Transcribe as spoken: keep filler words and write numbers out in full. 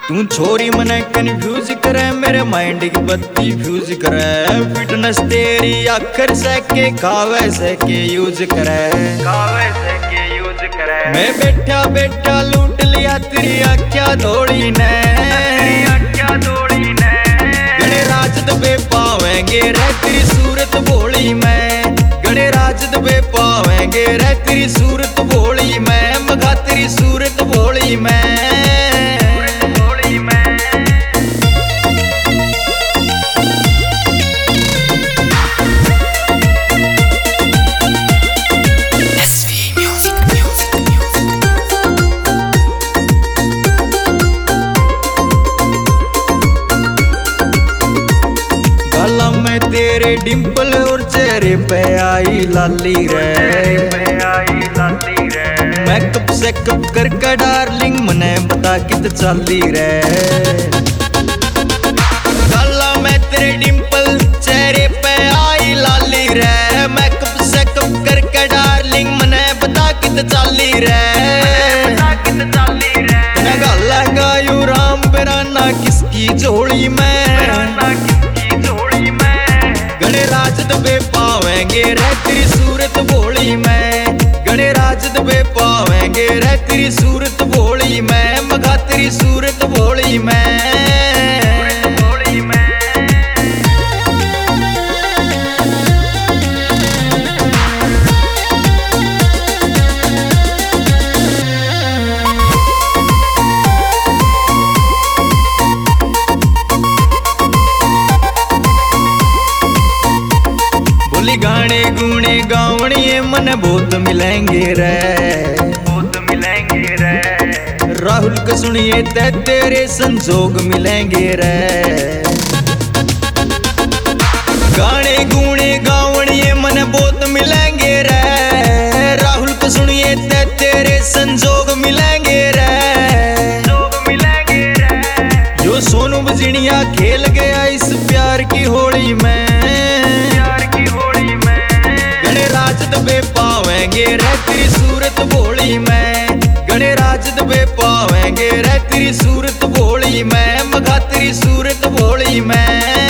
तू छोरी मने कन्फ्यूज करे, मेरे माइंड की बत्ती फ्यूज करे। फिटनेस तेरी आखर से के खावे से के यूज करे, खावे से के यूज करे। मैं बैठा बैठा लूट लिया तेरी आख्या दौड़ी ने, आख्या दौड़ी ने। गणराज दबे पावेंगे रे तेरी सूरत भोली में, गणराज दबे पावेंगे रे तेरी सूरत भोली में, मगा तेरी सूरत भोली में। तेरे डिंपल और चेहरे पे आई लाली रे, मैकअप सेकअप करके डार्लिंग मने बता कित चाली रे। गल्ला में तेरे डिंपल चेहरे पे आई लाली रे, मैकअप सेकअप करके डार्लिंग मने बता कित चाली रे। गल्ला गायू राम बेराना किसकी जोड़ी में, गणराज दबे पावेंगे रे तेरी सूरत भोली में, गणराज दबे पावेंगे रे तेरी सूरत भोली में, मगा तेरी सूरत भोली में। गाने गुणे गावणिए मन बहुत मिलेंगे रे, बहुत मिलेंगे रे। राहुल को सुनिए ते तेरे संजोग मिलेंगे रे। गाने गुणे गावणिए मन बहुत मिलेंगे रे, राहुल को सुनिए ते तेरे संजोग मिलेंगे रे, मिलेंगे रे। जो सोनू बजनिया खेल गया इस प्यार की होली में, गणराज दबे पावेंगे रे तेरी सूरत भोली में, गणराज दबे पावेंगे रे तेरी सूरत भोली में, मगा तेरी सूरत भोली में।